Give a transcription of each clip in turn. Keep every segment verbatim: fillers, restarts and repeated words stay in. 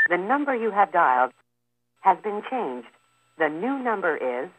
The number you have dialed has been changed. The new number is...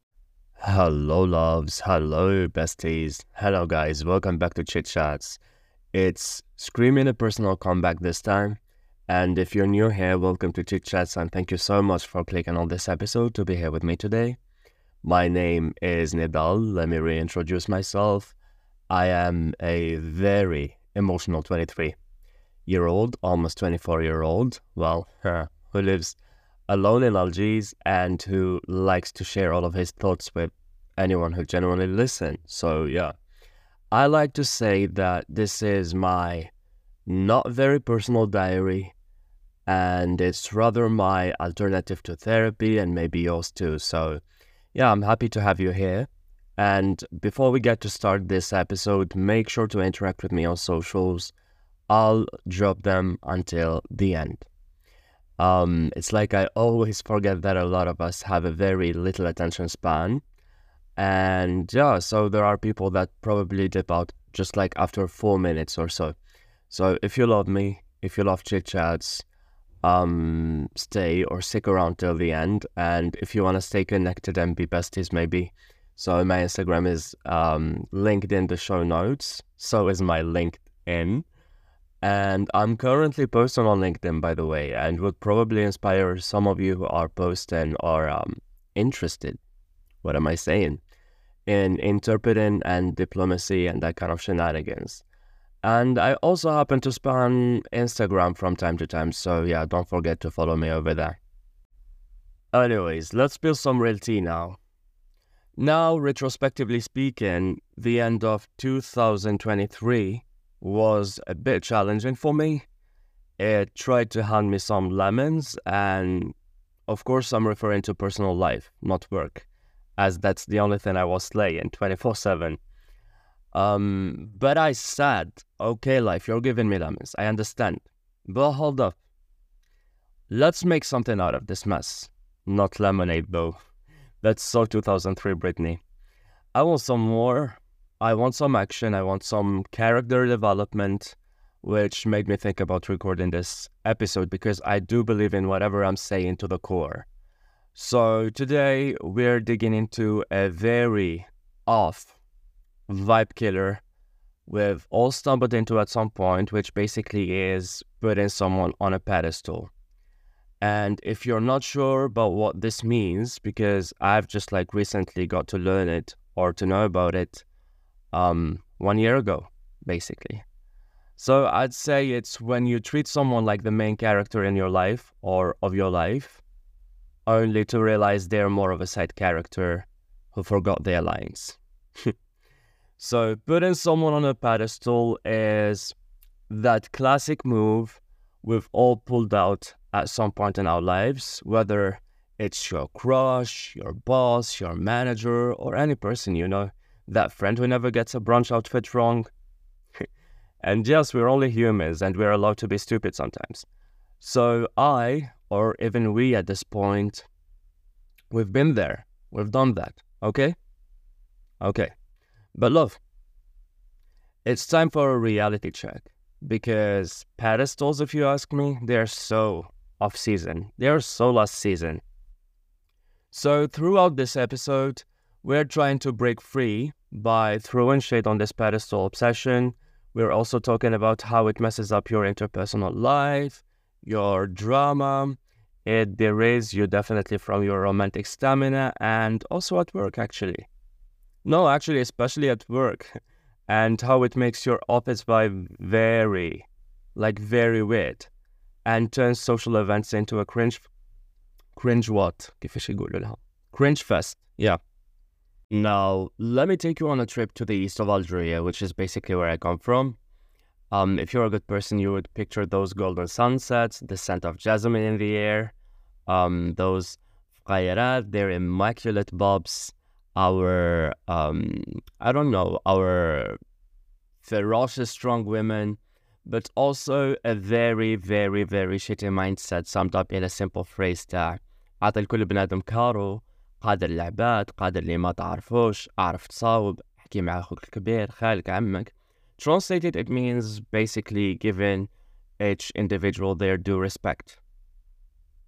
Hello, loves. Hello, besties. Hello, guys. Welcome back to Chit Chats. It's Screaming a personal comeback this time. And if you're new here, welcome to Chit Chats, and thank you so much for clicking on this episode to be here with me today. My name is Nidal. Let me reintroduce myself. I am a very emotional twenty-three-year-old, almost twenty-four-year-old, well, uh, who lives alone in Algiers and who likes to share all of his thoughts with anyone who genuinely listens. So, yeah, I like to say that this is my not very personal diary, and it's rather my alternative to therapy and maybe yours too. So, yeah, I'm happy to have you here. And before we get to start this episode, make sure to interact with me on socials. I'll drop them until the end. Um, it's like I always forget that a lot of us have a very little attention span. And yeah, so there are people that probably dip out just like after four minutes or so. So if you love me, if you love Chit Chats, um, stay or stick around till the end. And if you want to stay connected and be besties, maybe. So my Instagram is um, linked in the show notes. So is my LinkedIn. And I'm currently posting on LinkedIn, by the way, and would probably inspire some of you who are posting or um, interested, what am I saying, in interpreting and diplomacy and that kind of shenanigans. And I also happen to spam Instagram from time to time, so yeah, don't forget to follow me over there. Anyways, let's spill some real tea now. Now, retrospectively speaking, the end of two thousand twenty-three was a bit challenging for me. It tried to hand me some lemons, and of course I'm referring to personal life, not work, as that's the only thing I was slaying twenty-four seven. Um, but I said, okay, life, you're giving me lemons, I understand. But hold up. Let's make something out of this mess. Not lemonade, though. That's so two thousand three, Brittany. I want some more. I want some action. I want some character development, which made me think about recording this episode because I do believe in whatever I'm saying to the core. So today we're digging into a very off vibe killer we've all stumbled into at some point, which basically is putting someone on a pedestal. And if you're not sure about what this means, because I've just like recently got to learn it or to know about it um, one year ago, basically. So I'd say it's when you treat someone like the main character in your life or of your life, only to realize they're more of a side character who forgot their lines. So putting someone on a pedestal is that classic move we've all pulled out at some point in our lives, whether it's your crush, your boss, your manager, or any person, you know, that friend who never gets a brunch outfit wrong. And yes, we're only humans and we're allowed to be stupid sometimes. So I, or even we at this point, we've been there. We've done that. Okay? Okay. But love, it's time for a reality check. Because pedestals, if you ask me, they're so off-season. They're so last season. So throughout this episode, we're trying to break free by throwing shade on this pedestal obsession. We're also talking about how it messes up your interpersonal life, your drama. It derails you definitely from your romantic stamina, and also at work, actually. No, actually, especially at work. And how it makes your office vibe very, like very weird, and turns social events into a cringe, cringe what? كيفاش يقولوا لها? Cringe fest, yeah. Now, let me take you on a trip to the east of Algeria, which is basically where I come from. Um, if you're a good person, you would picture those golden sunsets, the scent of jasmine in the air, um, those fghayrat, their immaculate bobs, our, um, I don't know, our ferocious, strong women, but also a very, very, very shitty mindset summed up in a simple phrase تاع عطي لكل بنادم كارو قادر العباد قادر اللي ما تعرفوش أعرف تصاوب احكي مع أخوك الكبير خالك عمك. Translated, it means basically giving each individual their due respect.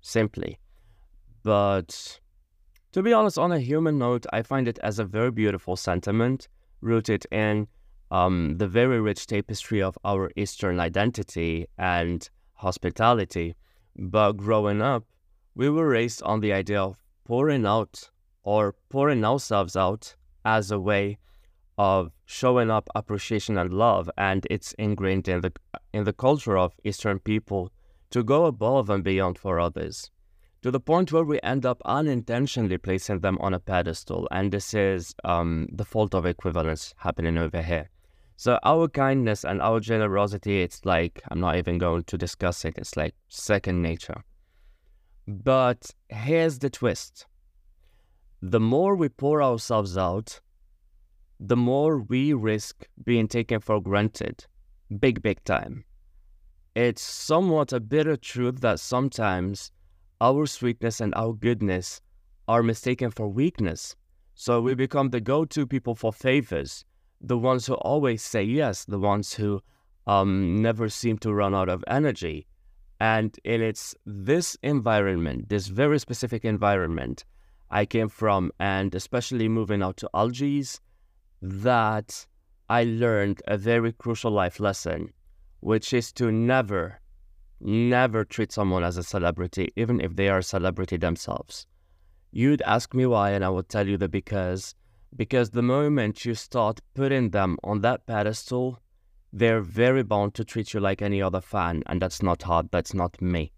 simply. But to be honest, on a human note, I find it as a very beautiful sentiment rooted in um, the very rich tapestry of our Eastern identity and hospitality. But growing up, we were raised on the idea of pouring out or pouring ourselves out as a way of showing up appreciation and love, and it's ingrained in the in the culture of Eastern people to go above and beyond for others, to the point where we end up unintentionally placing them on a pedestal, and this is um, the fault of equivalence happening over here. So our kindness and our generosity, it's like, I'm not even going to discuss it, it's like second nature. But here's the twist. The more we pour ourselves out, the more we risk being taken for granted. Big, big time. It's somewhat a bitter truth that sometimes our sweetness and our goodness are mistaken for weakness. So we become the go-to people for favors, the ones who always say yes, the ones who um, never seem to run out of energy. And in it's this environment, this very specific environment I came from, and especially moving out to Algiers, that I learned a very crucial life lesson, which is to never, never treat someone as a celebrity, even if they are a celebrity themselves. You'd ask me why, and I would tell you the because. Because the moment you start putting them on that pedestal, they're very bound to treat you like any other fan, and that's not hard, that's not me.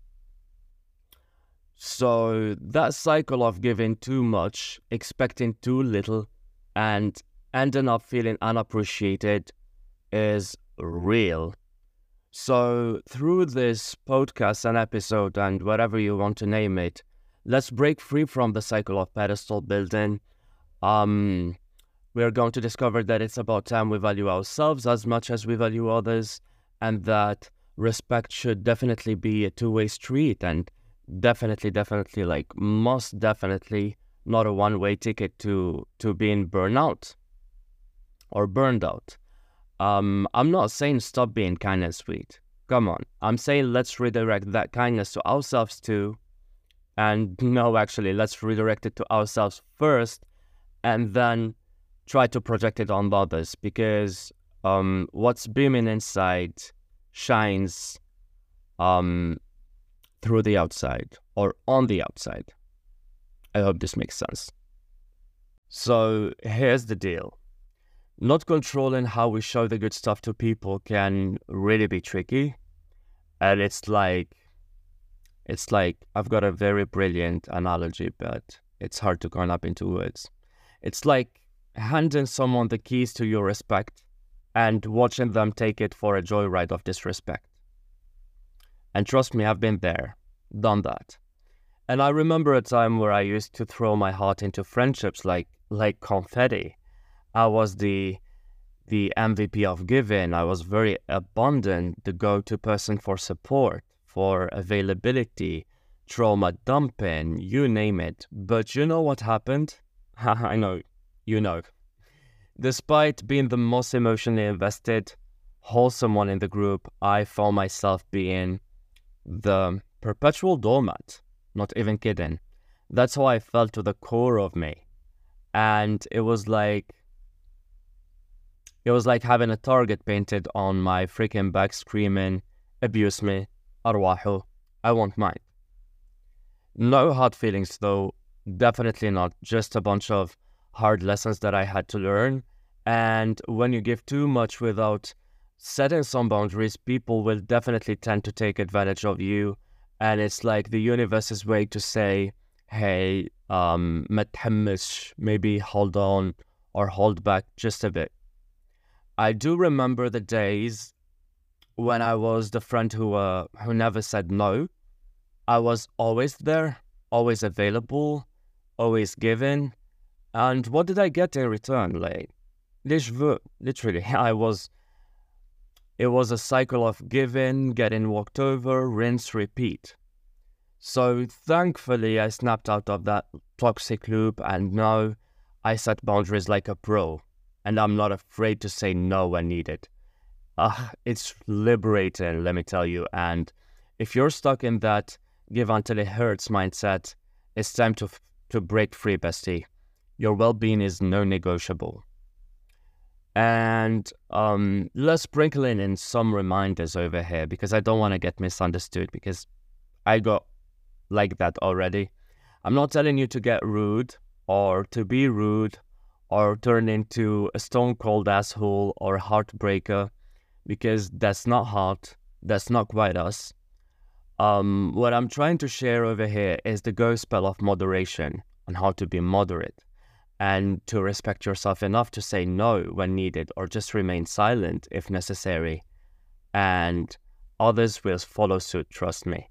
So that cycle of giving too much, expecting too little, and ending up feeling unappreciated is real. So through this podcast and episode and whatever you want to name it, let's break free from the cycle of pedestal building. Um, we're going to discover that it's about time we value ourselves as much as we value others, and that respect should definitely be a two-way street, and definitely, definitely, like most definitely not a one-way ticket to, to being burnout or burned out. Um, I'm not saying stop being kind and sweet. Come on. I'm saying let's redirect that kindness to ourselves too. And no, actually, let's redirect it to ourselves first and then try to project it on others, because um, what's beaming inside shines um, through the outside or on the outside. I hope this makes sense. So here's the deal. Not controlling how we show the good stuff to people can really be tricky. And it's like, it's like, I've got a very brilliant analogy, but it's hard to turn up into words. It's like handing someone the keys to your respect and watching them take it for a joyride of disrespect. And trust me, I've been there, done that. And I remember a time where I used to throw my heart into friendships like like confetti. I was the the M V P of giving. I was very abundant, the go-to person for support, for availability, trauma dumping, you name it. But you know what happened? I know, you know. Despite being the most emotionally invested, wholesome one in the group, I found myself being the perpetual doormat. Not even kidding. That's how I felt to the core of me. And it was like, it was like having a target painted on my freaking back screaming, abuse me, arwahu, I want mine. No hard feelings though, definitely not. Just a bunch of hard lessons that I had to learn. And when you give too much without setting some boundaries, people will definitely tend to take advantage of you. And it's like the universe's way to say, hey, um, متحمس, maybe hold on or hold back just a bit. I do remember the days when I was the friend who uh, who never said no. I was always there, always available, always giving. And what did I get in return? Like, literally, I was... It was a cycle of giving, getting walked over, rinse, repeat. So thankfully, I snapped out of that toxic loop, and now I set boundaries like a pro, and I'm not afraid to say no when needed. Uh, it's liberating, let me tell you. And if you're stuck in that give until it hurts mindset, it's time to to break free, bestie. Your well-being is non-negotiable. And um, let's sprinkle in, in some reminders over here, because I don't want to get misunderstood, because I got like that already. I'm not telling you to get rude or to be rude or turn into a stone-cold asshole or heartbreaker, because that's not hard. That's not quite us. Um, what I'm trying to share over here is the gospel of moderation on how to be moderate and to respect yourself enough to say no when needed or just remain silent if necessary. And others will follow suit, trust me.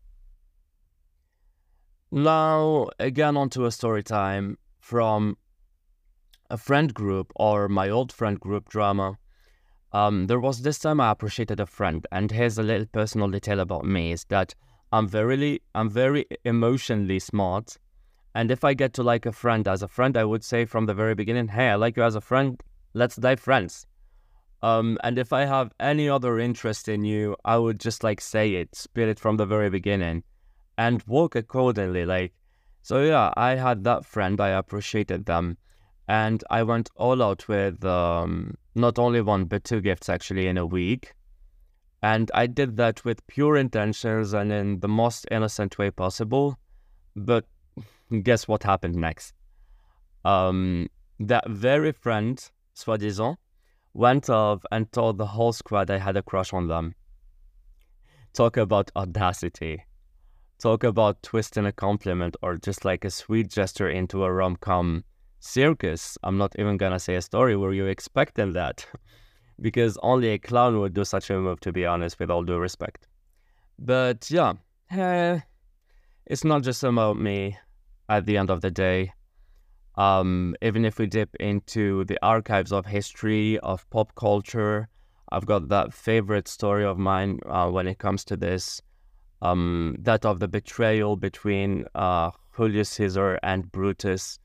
Now, again, onto a story time from a friend group or my old friend group drama. Um, there was this time I appreciated a friend, and here's a little personal detail about me is that I'm very, I'm very emotionally smart, and if I get to like a friend as a friend, I would say from the very beginning, hey, I like you as a friend, let's die friends. Um, and if I have any other interest in you, I would just like say it, spit it from the very beginning, and walk accordingly. Like, so yeah, I had that friend, I appreciated them, and I went all out with um, not only one but two gifts actually in a week. And I did that with pure intentions and in the most innocent way possible. But guess what happened next? Um, that very friend, soi-disant, went off and told the whole squad I had a crush on them. Talk about audacity. Talk about twisting a compliment or just like a sweet gesture into a rom-com circus. I'm not even gonna say a story where you're expecting that. Because only a clown would do such a move, to be honest, with all due respect. But yeah, eh, it's not just about me at the end of the day. Um, even if we dip into the archives of history, of pop culture, I've got that favorite story of mine uh, when it comes to this, um, that of the betrayal between uh, Julius Caesar and Brutus.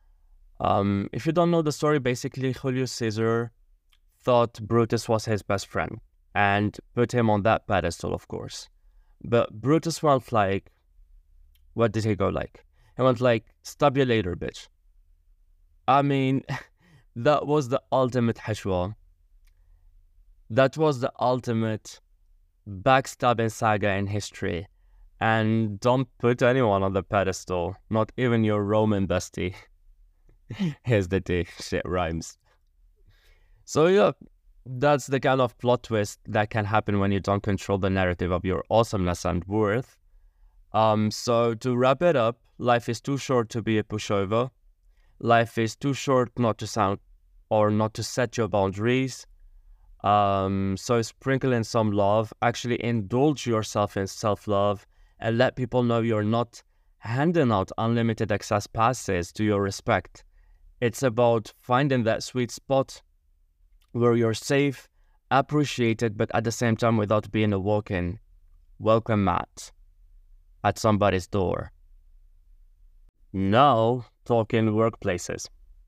Um, if you don't know the story, basically Julius Caesar thought Brutus was his best friend and put him on that pedestal, of course. But Brutus went like, what did he go like? He went like, stab you later, bitch. I mean, that was the ultimate hashwa. That was the ultimate backstabbing saga in history. And don't put anyone on the pedestal, not even your Roman bestie. Here's the tea, shit rhymes. So yeah, that's the kind of plot twist that can happen when you don't control the narrative of your awesomeness and worth. Um, so to wrap it up, life is too short to be a pushover. Life is too short not to sound or not to set your boundaries. Um, so sprinkle in some love, actually indulge yourself in self-love and let people know you're not handing out unlimited access passes to your respect. It's about finding that sweet spot where you're safe, appreciated, but at the same time without being a walk-in welcome mat at somebody's door. Now, talking workplaces.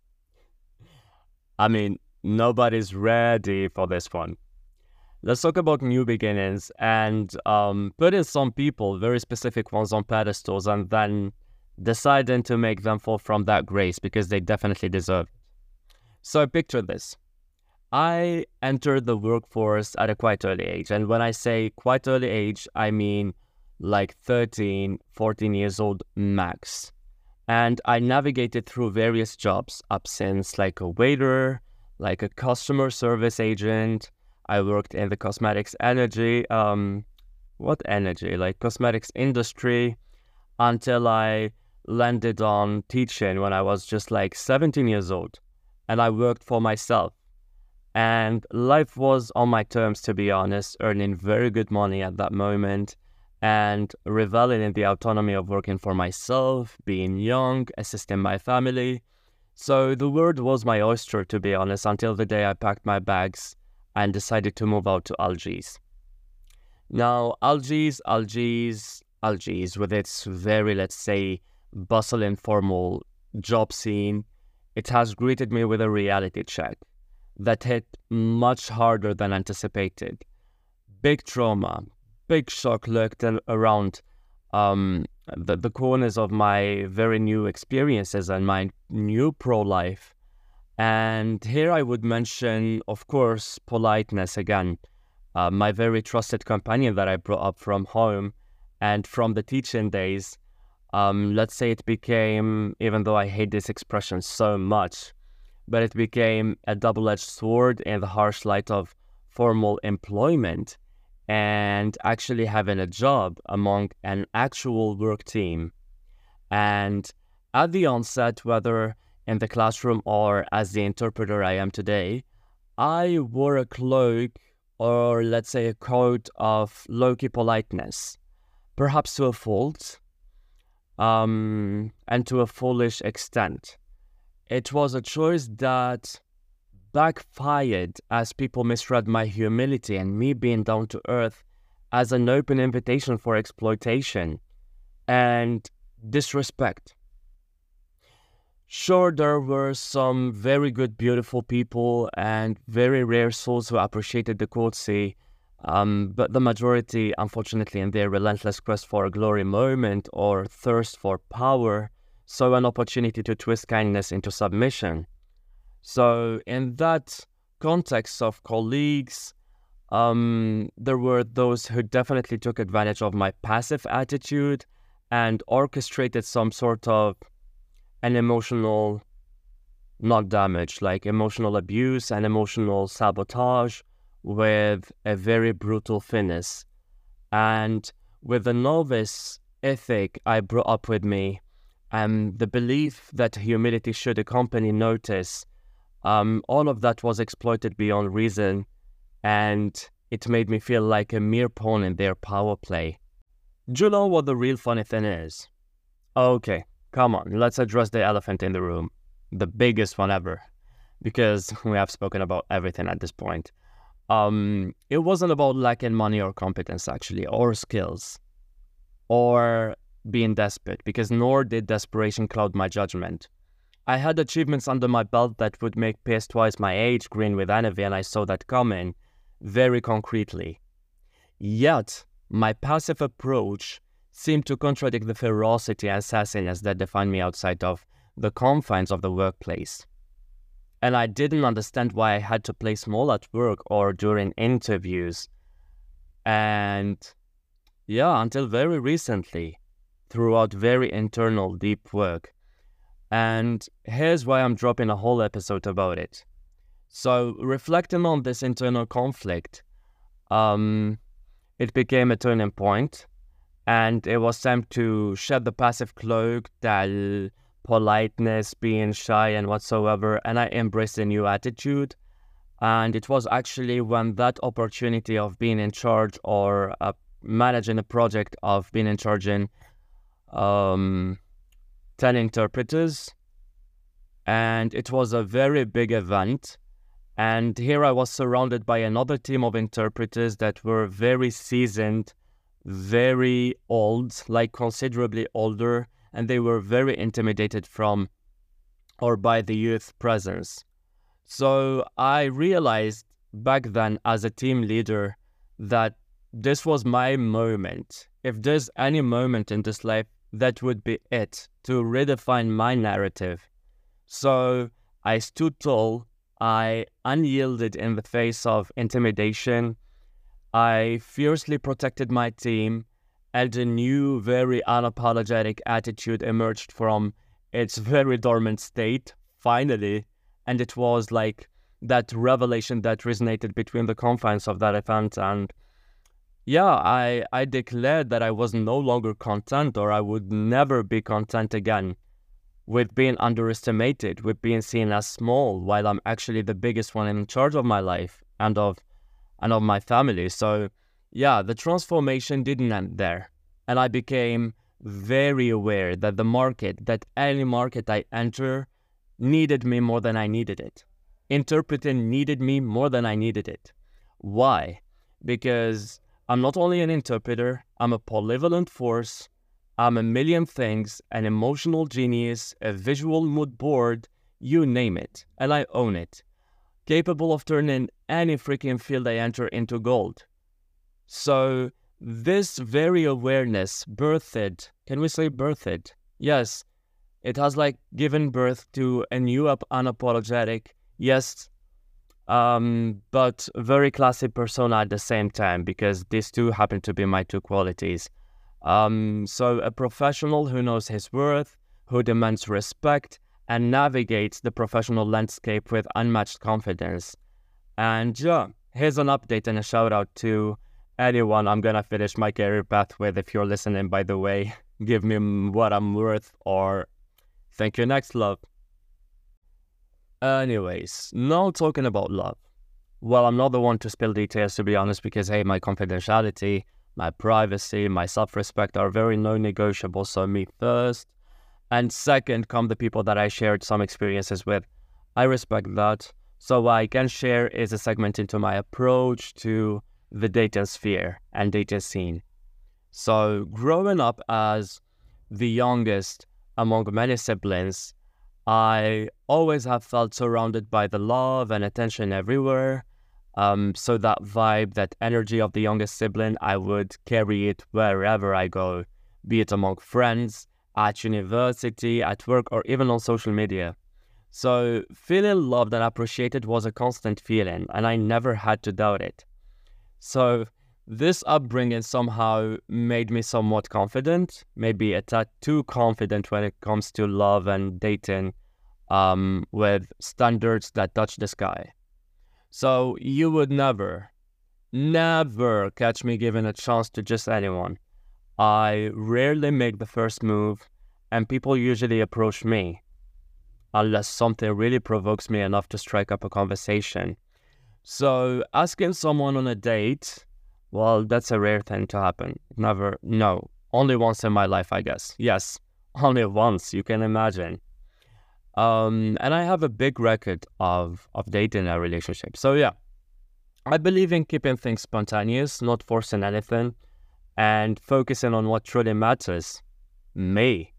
I mean, nobody's ready for this one. Let's talk about new beginnings and um, putting some people, very specific ones, on pedestals and then deciding to make them fall from that grace because they definitely deserve it. So picture this. I entered the workforce at a quite early age. And when I say quite early age, I mean like thirteen, fourteen years old max. And I navigated through various jobs up since like a waiter, like a customer service agent. I worked in the cosmetics energy, um, what energy? Like cosmetics industry until I landed on teaching when I was just like seventeen years old. And I worked for myself. And life was on my terms, to be honest, earning very good money at that moment and reveling in the autonomy of working for myself, being young, assisting my family. So the world was my oyster, to be honest, until the day I packed my bags and decided to move out to Algiers. Now, Algiers, Algiers, Algiers, with its very, let's say, bustling formal job scene, it has greeted me with a reality check that hit much harder than anticipated. Big trauma, big shock lurked around um, the, the corners of my very new experiences and my new pro-life. And here I would mention, of course, politeness again. Uh, my very trusted companion that I brought up from home and from the teaching days. Um, let's say it became, even though I hate this expression so much, but it became a double-edged sword in the harsh light of formal employment and actually having a job among an actual work team. And at the onset, whether in the classroom or as the interpreter I am today, I wore a cloak, or let's say a coat of low-key politeness, perhaps to a fault, um, and to a foolish extent. It was a choice that backfired as people misread my humility and me being down to earth as an open invitation for exploitation and disrespect. Sure, there were some very good, beautiful people and very rare souls who appreciated the courtesy, um, but the majority, unfortunately, in their relentless quest for a glory moment or thirst for power, saw an opportunity to twist kindness into submission. So in that context of colleagues, um, there were those who definitely took advantage of my passive attitude and orchestrated some sort of an emotional, not damage, like emotional abuse and emotional sabotage with a very brutal finesse. And with the novice ethic I brought up with me, and the belief that humility should accompany notice, um, all of that was exploited beyond reason, and it made me feel like a mere pawn in their power play. Do you know what the real funny thing is? Okay, come on, let's address the elephant in the room, the biggest one ever, because we have spoken about everything at this point. Um, it wasn't about lacking money or competence, actually, or skills, or being desperate, because nor did desperation cloud my judgment. I had achievements under my belt that would make Pierce twice my age grin with envy, and I saw that coming very concretely. Yet, my passive approach seemed to contradict the ferocity and sassiness that defined me outside of the confines of the workplace. And I didn't understand why I had to play small at work or during interviews. And yeah, until very recently, throughout very internal, deep work. And here's why I'm dropping a whole episode about it. So, reflecting on this internal conflict, um, it became a turning point, and it was time to shed the passive cloak, that politeness, being shy and whatsoever, and I embraced a new attitude. And it was actually when that opportunity of being in charge or uh, managing a project of being in charge in um, ten interpreters, and it was a very big event. And here I was surrounded by another team of interpreters that were very seasoned, very old, like considerably older, and they were very intimidated from or by the youth presence. So I realized back then as a team leader that this was my moment. If there's any moment in this life, that would be it, to redefine my narrative. So I stood tall, I unyielded in the face of intimidation, I fiercely protected my team, and a new, very unapologetic attitude emerged from its very dormant state, finally. And it was like that revelation that resonated between the confines of that event. And yeah, I, I declared that I was no longer content, or I would never be content again with being underestimated, with being seen as small, while I'm actually the biggest one in charge of my life and of and of my family. So yeah, the transformation didn't end there. And I became very aware that the market, that any market I enter, needed me more than I needed it. Interpreting needed me more than I needed it. Why? Because I'm not only an interpreter, I'm a polyvalent force, I'm a million things, an emotional genius, a visual mood board, you name it, and I own it. Capable of turning any freaking field I enter into gold. So this very awareness birthed, can we say birthed? Yes, it has like given birth to a new up unapologetic, yes, um, but very classy persona at the same time, because these two happen to be my two qualities. Um, so a professional who knows his worth, who demands respect, and navigates the professional landscape with unmatched confidence. And yeah, here's an update and a shout out to anyone I'm gonna finish my career path with. If you're listening, by the way, give me what I'm worth, or thank you next, love. Anyways, now talking about love. Well, I'm not the one to spill details, to be honest, because hey, my confidentiality, my privacy, my self-respect are very non-negotiable. So me first, and second come the people that I shared some experiences with. I respect that. So what I can share is a segment into my approach to the dating sphere and dating scene. So growing up as the youngest among many siblings, I always have felt surrounded by the love and attention everywhere. Um, so that vibe, that energy of the youngest sibling, I would carry it wherever I go, be it among friends, at university, at work, or even on social media. So feeling loved and appreciated was a constant feeling, and I never had to doubt it. So this upbringing somehow made me somewhat confident, maybe a tad too confident when it comes to love and dating, um, with standards that touch the sky. So you would never, never catch me giving a chance to just anyone. I rarely make the first move, and people usually approach me, unless something really provokes me enough to strike up a conversation. So asking someone on a date, well, that's a rare thing to happen. Never, no, only once in my life, I guess. Yes, only once, you can imagine. Um, and I have a big record of, of dating a relationship. So yeah, I believe in keeping things spontaneous, not forcing anything, and focusing on what truly matters, me.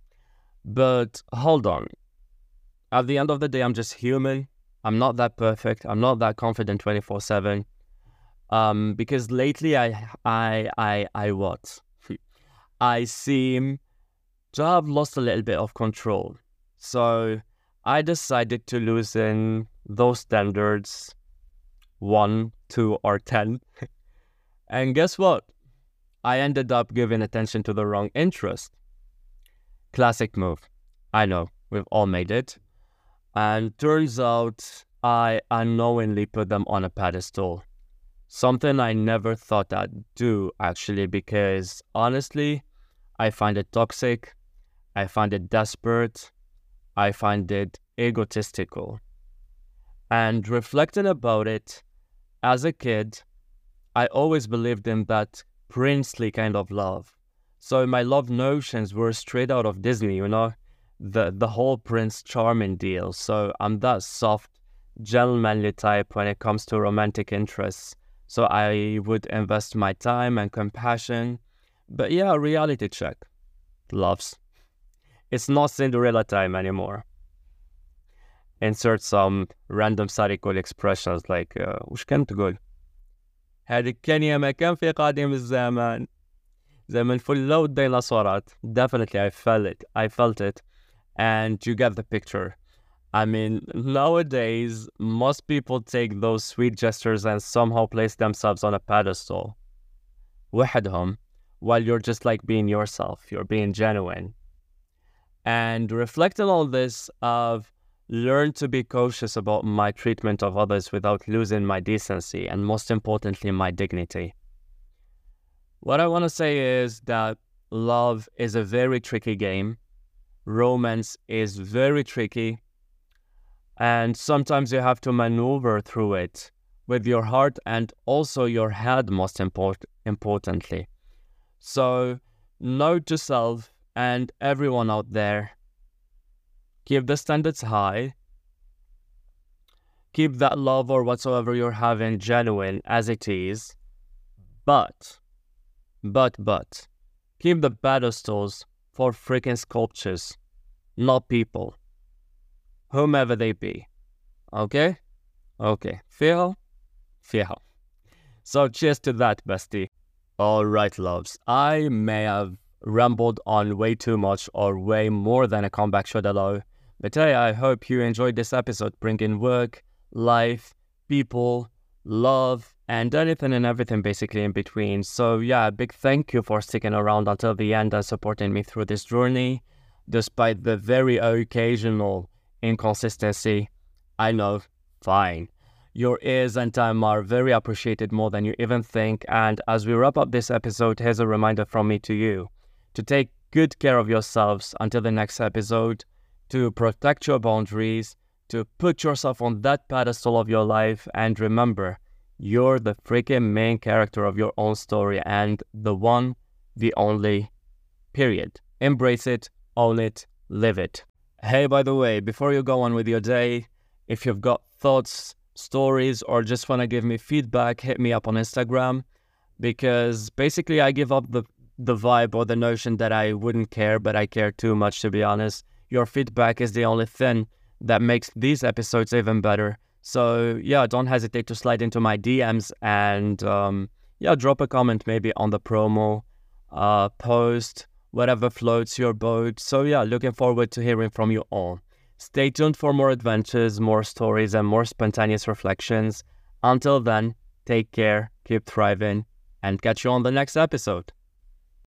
But hold on. At the end of the day, I'm just human. I'm not that perfect. I'm not that confident twenty-four seven. Um, because lately I, I, I, I what? I seem to have lost a little bit of control. So I decided to loosen those standards, one, two, or ten. And guess what? I ended up giving attention to the wrong interest. Classic move. I know, we've all made it. And turns out I unknowingly put them on a pedestal. Something I never thought I'd do, actually, because honestly, I find it toxic, I find it desperate, I find it egotistical. And reflecting about it, as a kid, I always believed in that princely kind of love. So my love notions were straight out of Disney, you know, the the whole Prince Charming deal. So I'm that soft, gentlemanly type when it comes to romantic interests. So I would invest my time and compassion. But yeah, reality check. Loves. It's not Cinderella time anymore. Insert some random ساريكول expressions like uh, وش كان تقول؟ هذه كان يا ما كان في قادم الزمان زمن فل والديناصورات. Definitely I felt it. I felt it. And you get the picture. I mean, nowadays, most people take those sweet gestures and somehow place themselves on a pedestal. وحدهم, while you're just like being yourself, you're being genuine. And reflecting on this, I've learned to be cautious about my treatment of others without losing my decency and, most importantly, my dignity. What I want to say is that love is a very tricky game. Romance is very tricky. And sometimes you have to maneuver through it with your heart and also your head, most import- importantly. So, note to self and everyone out there, keep the standards high. Keep that love or whatsoever you're having genuine as it is. But, but, but, keep the pedestals for freaking sculptures, not people. Whomever they be. Okay? Okay. Feel? Feel. So cheers to that, bestie. All right, loves. I may have rambled on way too much or way more than a comeback should allow, but hey, I hope you enjoyed this episode bringing work, life, people, love, and anything and everything basically in between. So yeah, a big thank you for sticking around until the end and supporting me through this journey, despite the very occasional inconsistency. I know, fine. Your ears and time are very appreciated more than you even think, and as we wrap up this episode, here's a reminder from me to you to take good care of yourselves until the next episode, to protect your boundaries, to put yourself on that pedestal of your life, and remember, you're the freaking main character of your own story and the one, the only, period. Embrace it, own it, live it. Hey, by the way, before you go on with your day, if you've got thoughts, stories, or just want to give me feedback, hit me up on Instagram, because basically I give up the, the vibe or the notion that I wouldn't care, but I care too much, to be honest. Your feedback is the only thing that makes these episodes even better. So yeah, don't hesitate to slide into my D Ms and um, yeah, drop a comment maybe on the promo, uh, post, whatever floats your boat. So yeah, looking forward to hearing from you all. Stay tuned for more adventures, more stories, and more spontaneous reflections. Until then, take care, keep thriving, and catch you on the next episode.